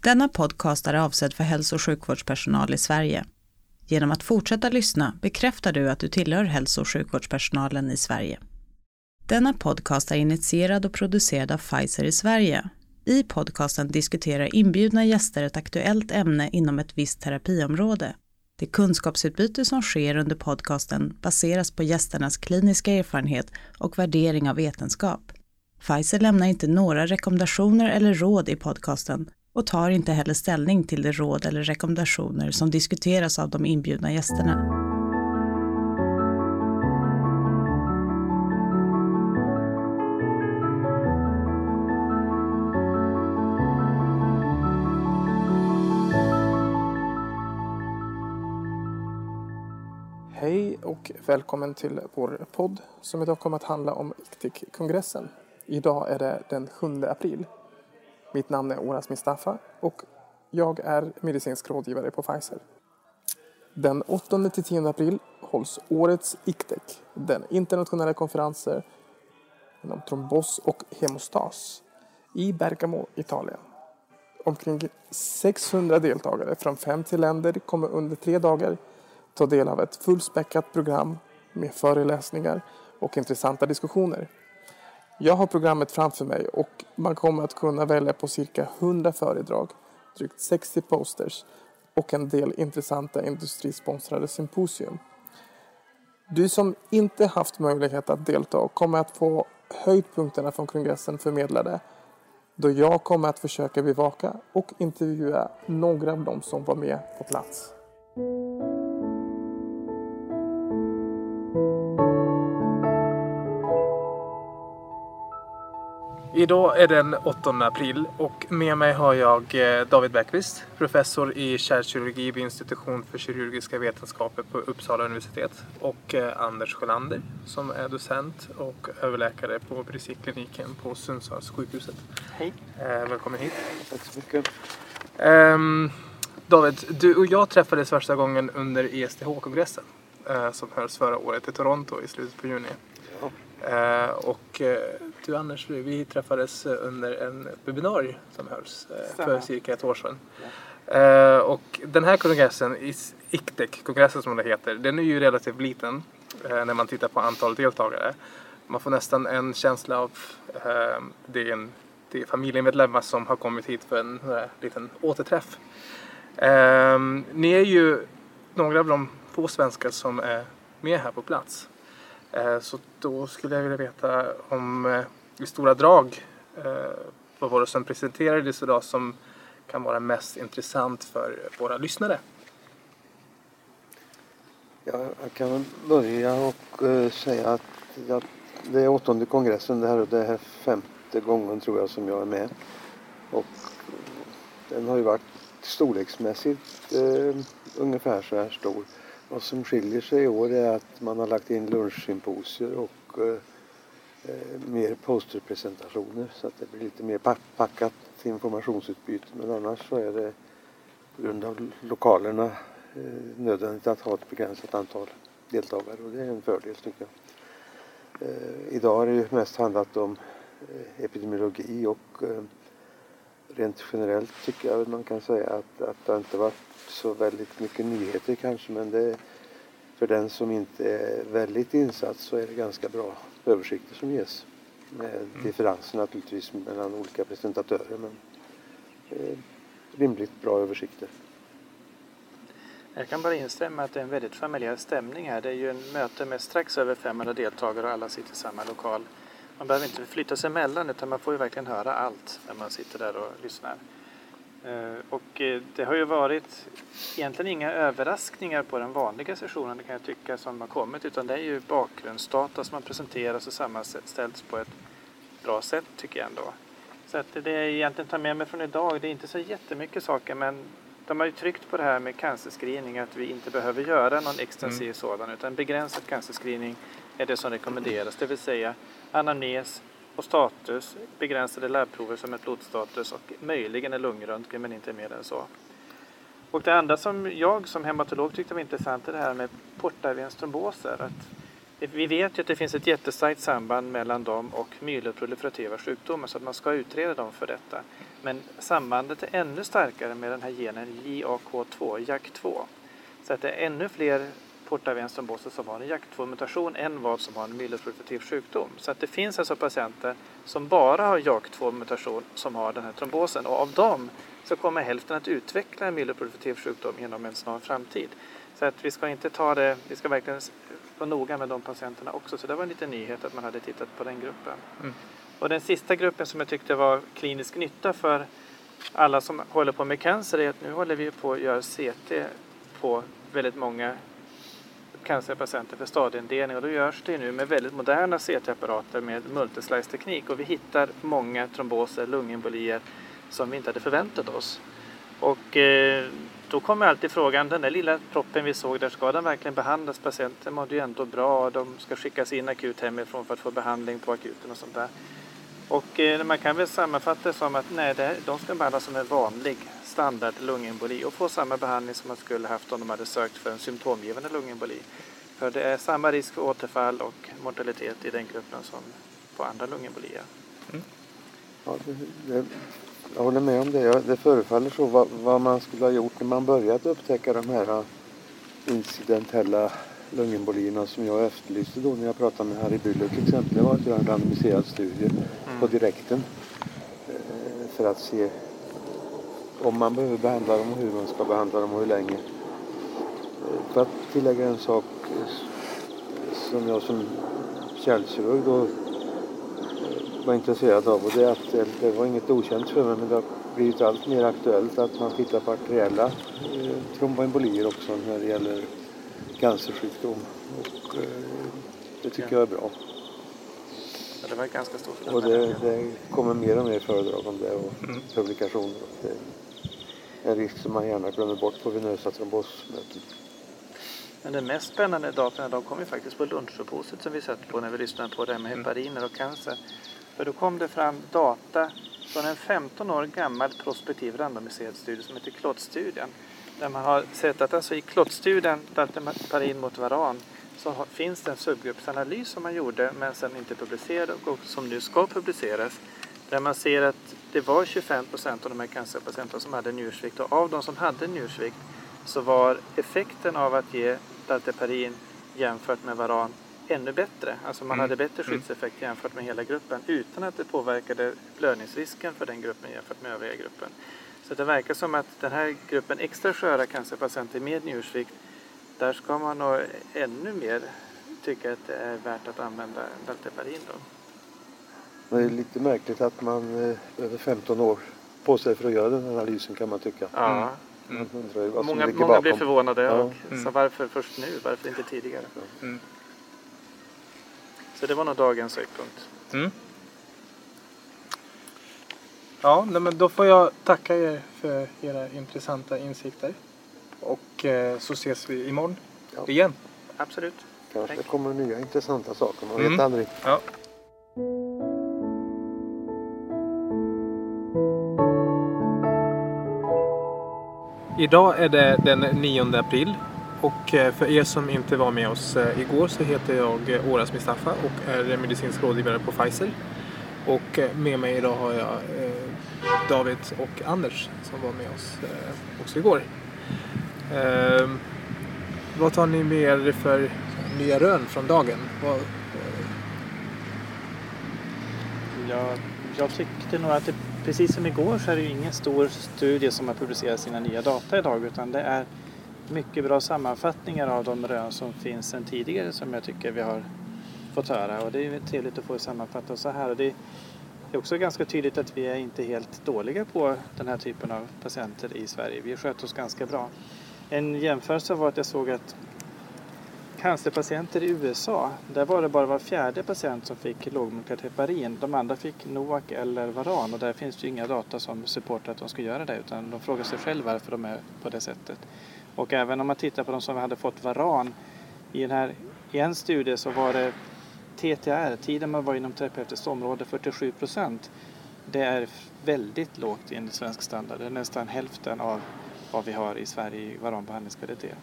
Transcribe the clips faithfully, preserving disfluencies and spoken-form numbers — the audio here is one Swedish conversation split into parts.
Denna podcast är avsedd för hälso- och sjukvårdspersonal i Sverige. Genom att fortsätta lyssna bekräftar du att du tillhör hälso- och sjukvårdspersonalen i Sverige. Denna podcast är initierad och producerad av Pfizer i Sverige. I podcasten diskuterar inbjudna gäster ett aktuellt ämne inom ett visst terapiområde. Det kunskapsutbyte som sker under podcasten baseras på gästernas kliniska erfarenhet och värdering av vetenskap. Pfizer lämnar inte några rekommendationer eller råd i podcasten och tar inte heller ställning till de råd eller rekommendationer som diskuteras av de inbjudna gästerna. Hej och välkommen till vår podd som idag kommer att handla om I C T C-kongressen. Idag är det den sjunde april. Mitt namn är Oras Mustafa och jag är medicinsk rådgivare på Pfizer. Den åttonde till tionde april hålls årets I C T C, den internationella konferensen inom trombos och hemostas i Bergamo, Italien. Omkring sexhundra deltagare från femtio länder kommer under tre dagar ta del av ett fullspäckat program med föreläsningar och intressanta diskussioner. Jag har programmet framför mig och man kommer att kunna välja på cirka hundra föredrag, drygt sextio posters och en del intressanta industrisponsrade symposium. Du som inte haft möjlighet att delta kommer att få höjdpunkterna från kongressen förmedlade, då jag kommer att försöka bevaka och intervjua några av dem som var med på plats. Idag är den åttonde april och med mig har jag David Bäckqvist, professor i kärlkirurgi vid institution för kirurgiska vetenskaper på Uppsala universitet, och Anders Sjölander som är docent och överläkare på obstetrikliniken på Sundsvalls sjukhuset. Hej. Eh, välkommen hit. Tack så mycket. Um, David, du och jag träffades första gången under E S T H-kongressen eh, som hölls förra året i Toronto i slutet på juni. Ja. Uh, och uh, du Anders, vi träffades under en webbinarie som hölls uh, för cirka ett år sedan. Ja. Uh, och den här kongressen, I C T C-kongressen som det heter, den är ju relativt liten uh, när man tittar på antal deltagare. Man får nästan en känsla av uh, det, är en, det är familjemedlemmar som har kommit hit för en uh, liten återträff. Uh, ni är ju några av de få svenskar som är med här på plats. Så då skulle jag vilja veta om i stora drag vad var det som presenterades idag som kan vara mest intressant för våra lyssnare. Ja, jag kan börja och uh, säga att jag, det är åttonde kongressen, det här och det här femte gången tror jag som jag är med. Och den har ju varit storleksmässigt uh, ungefär så här stor. Vad som skiljer sig i år är att man har lagt in lunchsymposier och eh, mer posterpresentationer så att det blir lite mer packat till informationsutbyte. Men annars så är det på grund av lokalerna eh, nödvändigt att ha ett begränsat antal deltagare och det är en fördel tycker jag. Eh, idag har det ju mest handlat om eh, epidemiologi och eh, rent generellt tycker jag man kan säga att, att det inte varit så väldigt mycket nyheter kanske, men det, för den som inte är väldigt insatt så är det ganska bra översikter som ges. Med mm. differenser naturligtvis mellan olika presentatörer, men eh, rimligt bra översikter. Jag kan bara instämma att det är en väldigt familjär stämning här. Det är ju en möte med strax över femhundra deltagare och alla sitter i samma lokal. Man behöver inte flytta sig emellan utan man får ju verkligen höra allt när man sitter där och lyssnar. Och det har ju varit egentligen inga överraskningar på den vanliga sessionen, det kan jag tycka, som har kommit, utan det är ju bakgrundsdata som har presenterats och sammanställts på ett bra sätt tycker jag ändå. Så att det jag egentligen tar med mig från idag, det är inte så jättemycket saker, men de har ju tryckt på det här med cancerscreening, att vi inte behöver göra någon extensiv mm. sådan, utan begränsad cancerscreening är det som rekommenderas, det vill säga anamnes och status, begränsade labbprover som ett blodstatus och möjligen en lungröntgen men inte mer än så. Och det andra som jag som hematolog tyckte var intressant är det här med portarvenstromboser. Att vi vet ju att det finns ett jättestarkt samband mellan dem och myeloproliferativa sjukdomar så att man ska utreda dem för detta. Men sambandet är ännu starkare med den här genen J A K två, J A K två. Så att det är ännu fler portavenstromboser som har en J A K två-mutation än vad som har en myeloproliferativ sjukdom. Så att det finns alltså patienter som bara har J A K två-mutation som har den här trombosen. Och av dem så kommer hälften att utveckla en myeloproliferativ sjukdom inom en snar framtid. Så att vi ska inte ta det, vi ska verkligen vara noga med de patienterna också. Så det var en liten nyhet att man hade tittat på den gruppen. Mm. Och den sista gruppen som jag tyckte var klinisk nytta för alla som håller på med cancer är att nu håller vi på att göra C T på väldigt många cancerpatienter för stadieindelning. Och då görs det nu med väldigt moderna C T-apparater med multislice-teknik. Och vi hittar många tromboser, lungembolier som vi inte hade förväntat oss. Och eh, då kommer alltid frågan, den där lilla proppen vi såg där, ska den verkligen behandlas? Patienten mådde ju ändå bra, de ska skickas in akut hemifrån för att få behandling på akuten och sånt där. Och eh, man kan väl sammanfatta det som att nej, det här, de ska behandlas som en vanlig standard lungemboli och få samma behandling som man skulle haft om de hade sökt för en symptomgivande lungemboli. För det är samma risk för återfall och mortalitet i den gruppen som på andra lungembolier. Mm. Ja, det, det, jag håller med om det. Det förefaller så vad, vad man skulle ha gjort när man började upptäcka de här incidentella lungembolierna som jag efterlyste då när jag pratade med Harry Bühler till exempel. Det var att göra en randomiserad studie mm. på direkten för att se om man behöver behandla dem och hur man ska behandla dem och hur länge. För att tillägga en sak som jag som kärlkirurg då var intresserad av, och det är att det, det var inget okänt för mig, men det har blivit allt mer aktuellt att man tittar på arteriella eh, tromboembolier också när det gäller cancersjukdom, och eh, det tycker jag är bra. Ja, det var ganska stort. Och det, det kommer mer och mer föredrag om det och mm. publikationer. Det är en risk som man gärna glömmer bort på venösa trombosmöten. Men den mest spännande datan de kom ju faktiskt på lunchsupposet som vi satt på när vi lyssnade på det med hepariner och cancer. För då kom det fram data från en femton år gammal prospektiv randomiserad studie som heter Klott-studien. Där man har sett att alltså i Klott-studien, dalteparin mot varan, så har, finns det en subgruppsanalys som man gjorde men sen inte publicerade och som nu ska publiceras. Där man ser att det var tjugofem procent av de här cancerpatienterna som hade njursvikt, och av de som hade njursvikt så var effekten av att ge dalteparin jämfört med varan ännu bättre. Alltså man mm. hade bättre skyddseffekt jämfört med hela gruppen utan att det påverkade blödningsrisken för den gruppen jämfört med övriga gruppen. Så det verkar som att den här gruppen extra sköra cancerpatienter med njursvikt, där ska man nog ännu mer tycka att det är värt att använda dalteparin då. Det är lite märkligt att man över femton år på sig för att göra den analysen, kan man tycka. Ja. Mm. Mm. Många, många blir förvånade ja. och mm. så varför först nu, varför inte tidigare? Mm. Så det var nog dagens höjdpunkt. Mm. Ja, men då får jag tacka er för era intressanta insikter. Och eh, så ses vi imorgon ja. igen. Absolut. Kanske det kommer nya intressanta saker, man mm. vet aldrig. Ja. Idag är det den nionde april, och för er som inte var med oss igår så heter jag Oras Mustafa och är medicinsk rådgivare på Pfizer. Och med mig idag har jag David och Anders som var med oss också igår. Vad tar ni med er för nya rön från dagen? Vad... Ja, jag tyckte nog att det, precis som igår, så är det ju ingen stor studie som har publicerat sina nya data idag, utan det är mycket bra sammanfattningar av de rön som finns sedan tidigare som jag tycker vi har fått höra, och det är trevligt att få sammanfatta så här. Och det är också ganska tydligt att vi är inte helt dåliga på den här typen av patienter i Sverige. Vi sköter oss ganska bra. En jämförelse var att jag såg att cancerpatienter i U S A, där var det bara var fjärde patient som fick lågmolekylärt heparin. De andra fick Noac eller Varan, och där finns det ju inga data som supportar att de ska göra det, utan de frågar sig själva varför de är på det sättet. Och även om man tittar på de som hade fått Varan, i, den här, i en studie så var det T T R, tiden man var inom terapeutiskt område, fyrtiosju procent. Det är väldigt lågt enligt svensk standard. Det är nästan hälften av vad vi har i Sverige i varanbehandlingskvalitet.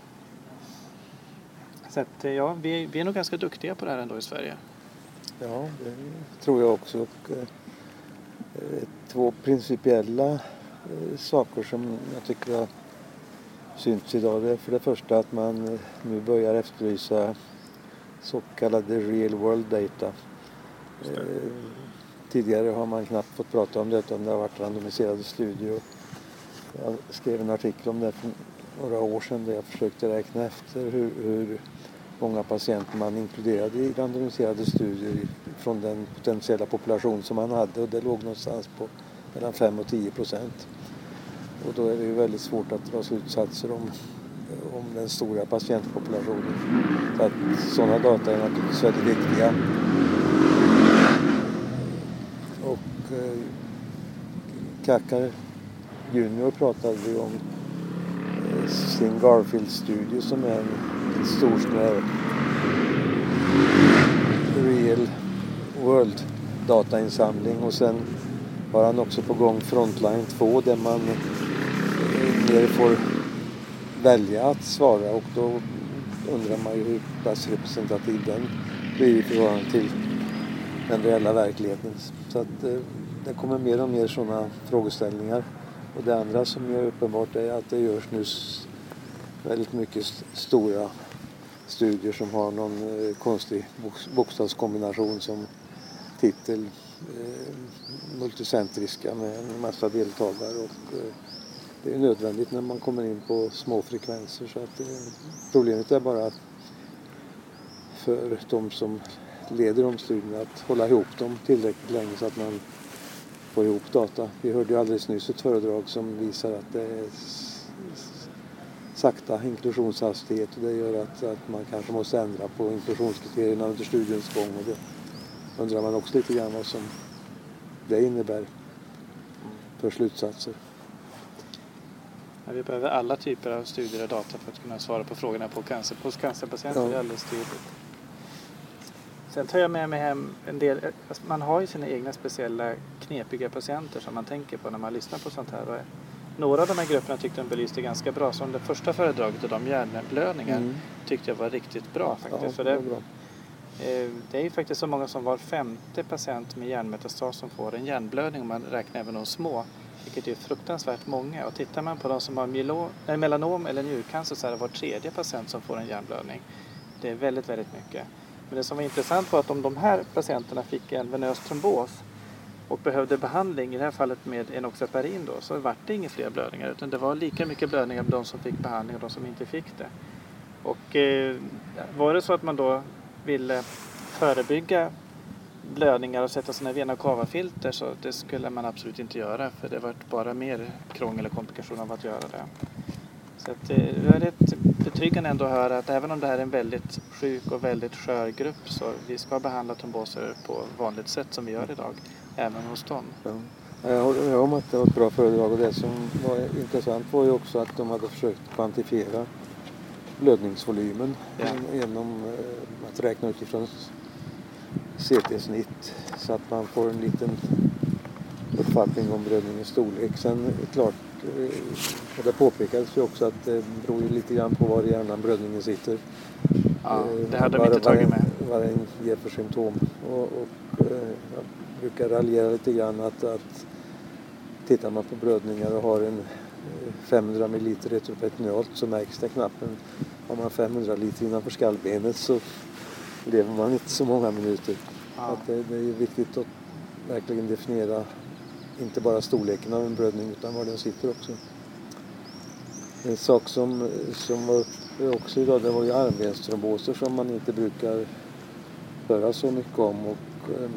Så att, ja, vi, vi är nog ganska duktiga på det här ändå i Sverige. Ja, det tror jag också. Och, Två principiella saker som jag tycker har synts idag. Det är för det första att man nu börjar efterlysa så kallade real world data. Tidigare har man knappt fått prata om det om det har varit randomiserade studier. Jag skrev en artikel om det för några år sedan där jag försökte räkna efter hur, hur många patienter man inkluderade i randomiserade studier från den potentiella population som man hade, och det låg någonstans på mellan fem och tio procent. Och då är det ju väldigt svårt att dra slutsatser om, om den stora patientpopulationen. Så att sådana data är naturligtvis väldigt viktiga. Och eh, Kakar Junior pratade vi om eh, sin Garfield-studie som är en, en stor sån här real world datainsamling, och sen har han också på gång Frontline två där man eh, mer får välja att svara, och då undrar man ju hur pass representativ den blir i förhållande till den reella verkligheten. Så att eh, det kommer mer och mer sådana frågeställningar. Och det andra som är uppenbart är att det görs nu väldigt mycket st- stora studier som har någon eh, konstig bok- bokstavskombination som titel, eh, multicentriska med en massa deltagare, och eh, det är nödvändigt när man kommer in på små frekvenser. Så att, eh, problemet är bara att för de som leder de studierna att hålla ihop dem tillräckligt länge så att man får ihop data. Vi hörde ju alldeles nyss ett föredrag som visar att det är sakta inklusionshastighet, och det gör att, att man kanske måste ändra på inklusionskriterierna under studiens gång, och det undrar man också lite grann vad som det innebär för slutsatser. Ja, vi behöver alla typer av studier och data för att kunna svara på frågorna på cancer, hos cancerpatienter. Ja. Det är alldeles tydligt. Sen tar jag med mig hem en del, alltså man har ju sina egna speciella knepiga patienter som man tänker på när man lyssnar på sånt här. Och några av de här grupperna tyckte de belyste ganska bra. Som det första föredraget om hjärnblödningar mm. tyckte jag var riktigt bra faktiskt. Ja, för det, bra. Eh, det är ju faktiskt så många som var femte patient med hjärnmetastas som får en hjärnblödning, om man räknar även de små. Vilket är fruktansvärt många. Och tittar man på de som har myelo, nej, melanom eller njurcancer så är det var tredje patient som får en hjärnblödning. Det är väldigt, väldigt mycket. Men det som var intressant var att om de här patienterna fick en venös trombos och behövde behandling, i det här fallet med enoxaparin då, så var det inga fler blödningar, utan det var lika mycket blödningar med de som fick behandling och de som inte fick det. Och eh, var det så att man då ville förebygga blödningar och sätta sådana vena kava-filter, så det skulle man absolut inte göra, för det var bara mer krångel och komplikationer av att göra det. Så att, det är rätt betryggande ändå att höra att även om det här är en väldigt sjuk och väldigt skör grupp, så vi ska behandla tromboser på vanligt sätt som vi gör idag, även hos dem. Ja. Jag håller med om att det var ett bra föredrag, och det som var intressant var ju också att de hade försökt kvantifiera blödningsvolymen ja. genom att räkna utifrån C T-snitt så att man får en liten uppfattning om blödningens storlek. Sen är det klart, och det påpekades ju också att det beror ju lite grann på var i hjärnan blödningen sitter. Ja, det hade de inte tagit med. Vad den ger för symptom. Och, och jag brukar raljera lite grann att, att tittar man på blödningar och har en femhundra milliliter retroperitonealt så märks det knappt. Men har man femhundra liter innanför skallbenet så lever man inte så många minuter. Ja. Att det, det är viktigt att verkligen definiera inte bara storleken av en blödning utan var den sitter också. En sak som, som var uppe också idag, det var ju armbenstromboser som man inte brukar höra så mycket om, och eh,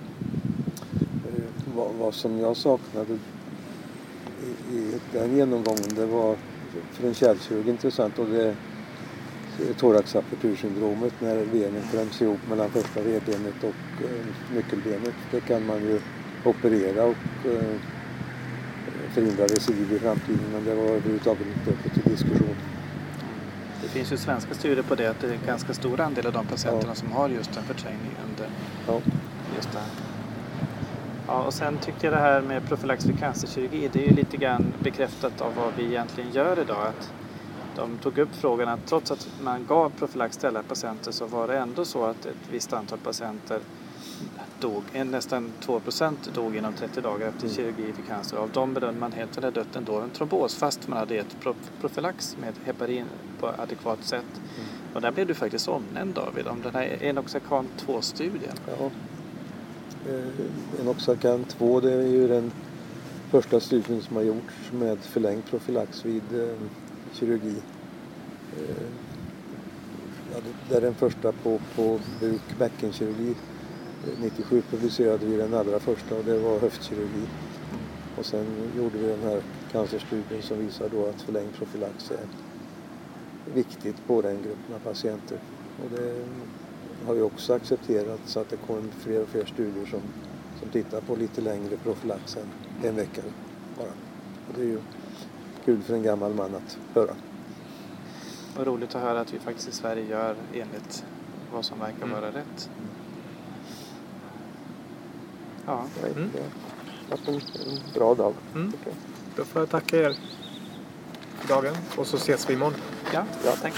vad, vad som jag saknade i, i den genomgången, det var för en kärlkirurg intressant, och det thoraxapertursyndromet när venen kläms ihop mellan första revbenet och eh, nyckelbenet. Det kan man ju operera och eh, förhindra recidiv i framtiden, men det var överhuvudtaget inte uppe till diskussion. Det finns ju svenska studier på det, att det är en ganska stor andel av de patienterna ja. som har just en förträngning under ja. just det här. Ja, och sen tyckte jag det här med profylax för cancerkirurgi, det är ju lite grann bekräftat av vad vi egentligen gör idag. Att de tog upp frågan att trots att man gav profylax till alla patienter så var det ändå så att ett visst antal patienter dog, nästan två procent dog inom trettio dagar efter Mm. kirurgi för cancer. Av dem bedömde man helt eller dött ändå en trombos fast man hade ett profylax med heparin på adekvat sätt. Mm. Och där blev du faktiskt omnämnd, David, om den här Enoxacan två-studien. Ja. Eh, Enoxacan två, det är ju den första studien som har gjorts med förlängd profylax vid eh, kirurgi. Eh, ja, det är den första på, på buk-bäckenkirurgi. nittiosju publicerade vi den allra första och det var höftkirurgi. Och sen gjorde vi den här cancerstudien som visar då att förlängd profylax är viktigt på den gruppen av patienter. Och det har vi också accepterat så att det kommer fler och fler studier som, som tittar på lite längre profylax än en vecka bara. Och det är ju kul för en gammal man att höra. Och roligt att höra att vi faktiskt i Sverige gör enligt vad som verkar vara mm. rätt. Ja. Mm. Det har varit en, en bra dag. Mm. Då får jag tacka er för dagen och så ses vi imorgon. Ja, Ja. tack.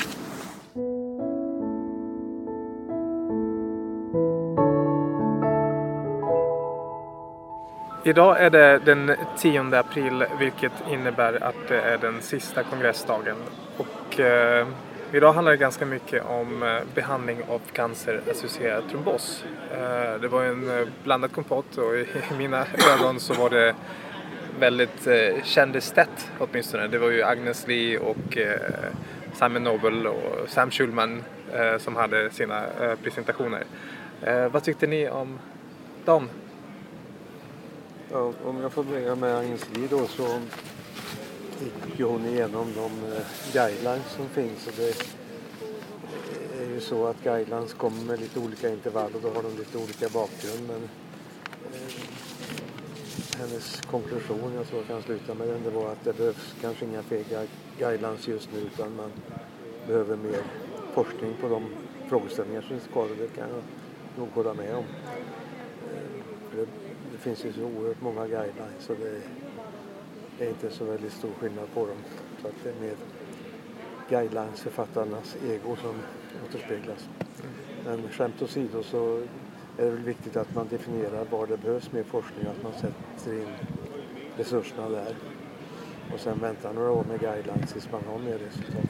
Idag är det den tionde april, vilket innebär att det är den sista kongressdagen. Och eh, idag handlar det ganska mycket om eh, behandling av cancerassocierad trombos. Eh, det var en eh, blandad kompott och i, i mina ögon så var det väldigt eh, kändes tätt åtminstone. Det var ju Agnes Lee och eh, Simon Noble och Sam Schulman eh, som hade sina eh, presentationer. Eh, vad tyckte ni om dem? Ja, om jag får börja med Agnes Lee då, så gick ju hon igenom de eh, guidelines som finns. Och det är ju så att guidelines kommer med lite olika intervall och då har de lite olika bakgrund. Men eh, hennes konklusion, jag tror jag kan sluta med den, det var att det behövs kanske inga fega guidelines just nu utan man behöver mer forskning på de frågeställningar som är skadade. Det kan jag nog hålla med om. Eh, det, Det finns ju så oerhört många guidelines så det är inte så väldigt stor skillnad på dem. Så att det är mer guidelines-författarnas ego som återspeglas. Men skämt åsido så är det väl viktigt att man definierar var det behövs mer forskning och att man sätter in resurserna där. Och sen väntar några år med guidelines tills man har mer resultat.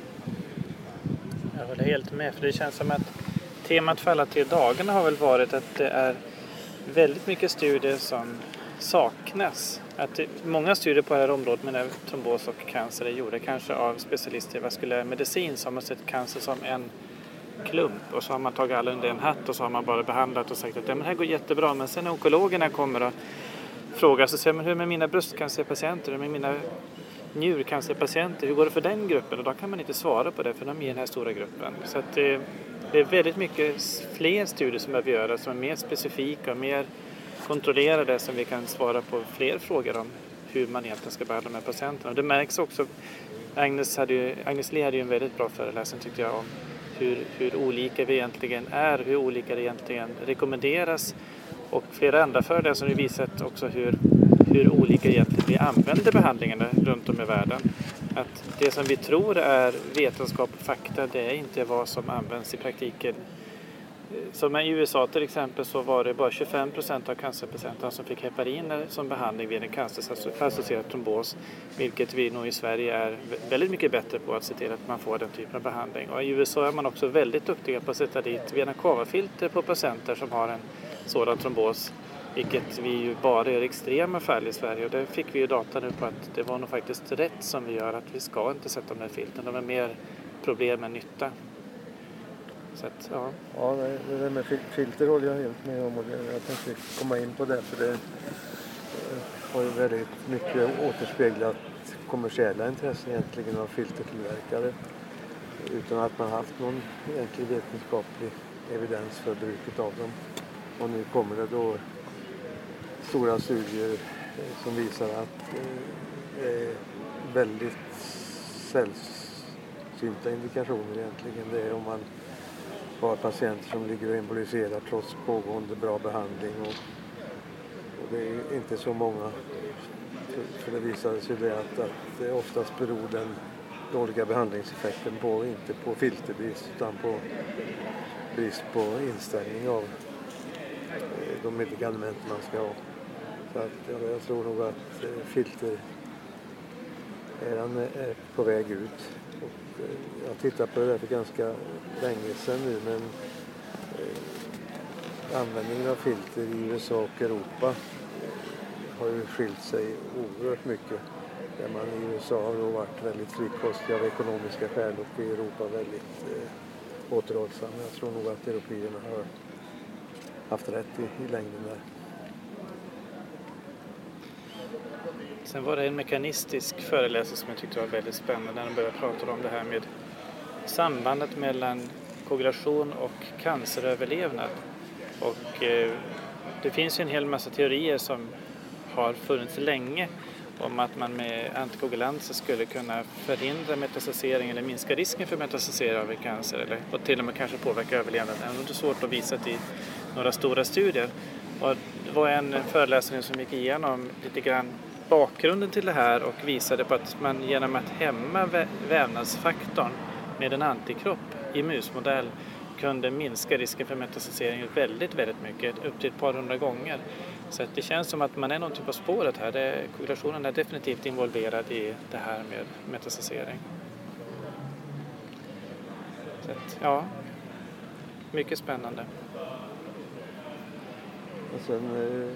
Jag håller helt med, för det känns som att temat för alla tre dagarna har väl varit att det är väldigt mycket studier som saknas. Att det, många studier på det här området med trombos och cancer är gjorda kanske av specialister i vaskulär medicin som har sett cancer som en klump och så har man tagit alla under en hatt och så har man bara behandlat och sagt att ja, men det här går jättebra, men sen när onkologerna kommer och frågar så säger man hur med mina bröstcancerpatienter, hur med mina njurcancerpatienter, hur går det för den gruppen? Och då kan man inte svara på det för de är i den här stora gruppen. Så att det, det är väldigt mycket fler studier som behöver göras som är mer specifika och mer kontrollerade som vi kan svara på fler frågor om hur man egentligen ska behandla de här patienterna. Och det märks också, Agnes, hade ju, Agnes Lee hade ju en väldigt bra föreläsning tyckte jag om hur, hur olika vi egentligen är, hur olika det egentligen rekommenderas och flera andra föreläsare har visat också hur, hur olika egentligen vi använder behandlingarna runt om i världen. Att det som vi tror är vetenskap och fakta, det är inte vad som används i praktiken. Som i U S A till exempel så var det bara tjugofem procent av cancerpatienterna som fick heparin som behandling vid en cancerassocierad trombos. Vilket vi nog i Sverige är väldigt mycket bättre på att se till att man får den typen av behandling. Och i U S A är man också väldigt duktiga på att sätta dit vena cava-filter på patienter som har en sådan trombos. Vilket vi ju bara är extrema fall i Sverige. Och där fick vi ju data nu på att det var nog faktiskt rätt som vi gör att vi ska inte sätta de här filtren. De är mer problem än nytta. Så att, ja. Ja, det där med filter håller jag helt med om och jag tänkte komma in på det för det har ju väldigt mycket återspeglat kommersiella intressen egentligen av filtertillverkare utan att man haft någon egentlig vetenskaplig evidens för bruket av dem. Och nu kommer det då stora studier som visar att det är väldigt sällsynta indikationer egentligen. Det är om man har patienter som ligger och emboliserar trots pågående bra behandling och, och det är inte så många för, för det visade sig det att, att det oftast beror den dåliga behandlingseffekten på inte på filterbrist utan på brist på inställning av de medikament man ska ha. Så att, ja, jag tror nog att eh, filter är, är på väg ut. Och, eh, jag tittar på det där för ganska länge sedan nu, men eh, användningen av filter i U S A och Europa eh, har ju skilt sig oerhört mycket. Där man i U S A har då varit väldigt frikostig av ekonomiska skäl och i Europa väldigt eh, återhållsam. Jag tror nog att européerna har haft rätt i, i längden där. Sen var det en mekanistisk föreläsare som jag tyckte var väldigt spännande när de började prata om det här med sambandet mellan koagulation och canceröverlevnad. Och eh, det finns ju en hel massa teorier som har funnits länge om att man med antikoagulanser skulle kunna förhindra metastasering eller minska risken för metastasering av cancer eller och till och med kanske påverka överlevnaden. Det är svårt att visa i några stora studier. Och det var en föreläsning som gick igenom lite grann bakgrunden till det här och visade på att man genom att hämma vävnadsfaktorn med en antikropp i musmodell kunde minska risken för metastasering väldigt, väldigt mycket, upp till ett par hundra gånger. Så att det känns som att man är någonting på spåret här. Det, koagulationen är definitivt involverad i det här med metastasering. Så att, ja, mycket spännande. Och sen eh,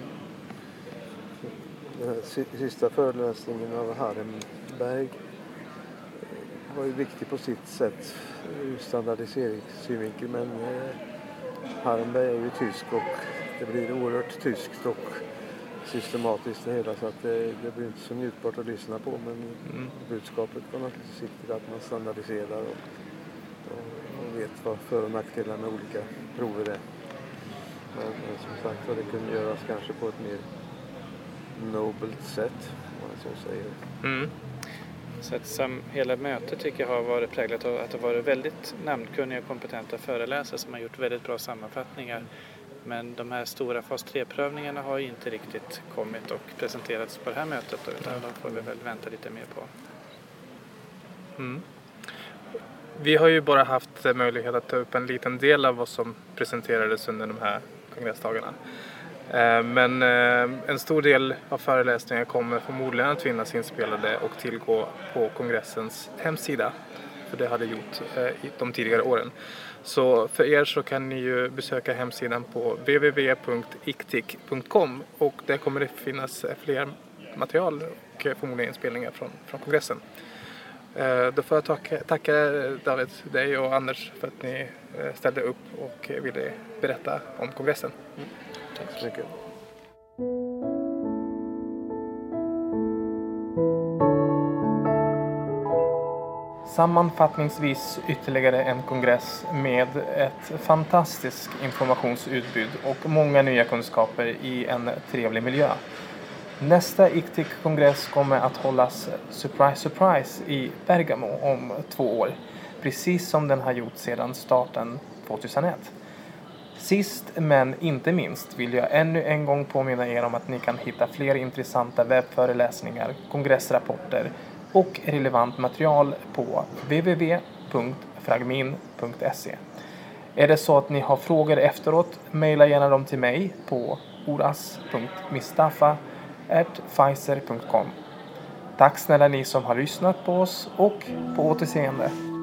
den här sista föreläsningen av Harrenberg var ju viktig på sitt sätt ur standardiseringssynvinkel, men eh, Harrenberg är ju tysk och det blir oerhört tyskt och systematiskt det hela, så att det, det blir inte så njutbart att lyssna på, men mm. budskapet var naturligtvis viktigt att man standardiserar och, och, och vet vad för- och nackdelar med olika prover är. Men, men som sagt, det kunde göras kanske på ett mer nobelt sätt, om man så säger. Mm. Så att som hela mötet tycker jag har varit präglat av att det har varit väldigt namnkunniga och kompetenta föreläsare som har gjort väldigt bra sammanfattningar. Men de här stora fas tre-prövningarna har inte riktigt kommit och presenterats på det här mötet då, utan de får vi väl vänta lite mer på. Mm. Vi har ju bara haft möjlighet att ta upp en liten del av vad som presenterades under de här kongressdagarna. Men en stor del av föreläsningarna kommer förmodligen att finnas inspelade och tillgå på kongressens hemsida. För det hade gjort i de tidigare åren. Så för er så kan ni ju besöka hemsidan på w w w punkt ictic punkt com och där kommer det finnas fler material och förmodligen inspelningar från, från kongressen. Då får jag tacka, tacka David, dig och Anders för att ni ställde upp och ville berätta om kongressen. Mm. Tack så mycket. Sammanfattningsvis ytterligare en kongress med ett fantastiskt informationsutbud och många nya kunskaper i en trevlig miljö. Nästa Ictic-kongress kommer att hållas surprise surprise i Bergamo om två år. Precis som den har gjort sedan starten tjugohundraett. Sist men inte minst vill jag ännu en gång påminna er om att ni kan hitta fler intressanta webbföreläsningar, kongressrapporter och relevant material på w w w punkt fragmin punkt se. Är det så att ni har frågor efteråt, mejla gärna dem till mig på oras punkt mistafa at pfizer punkt com. Tack snälla ni som har lyssnat på oss och på återseende.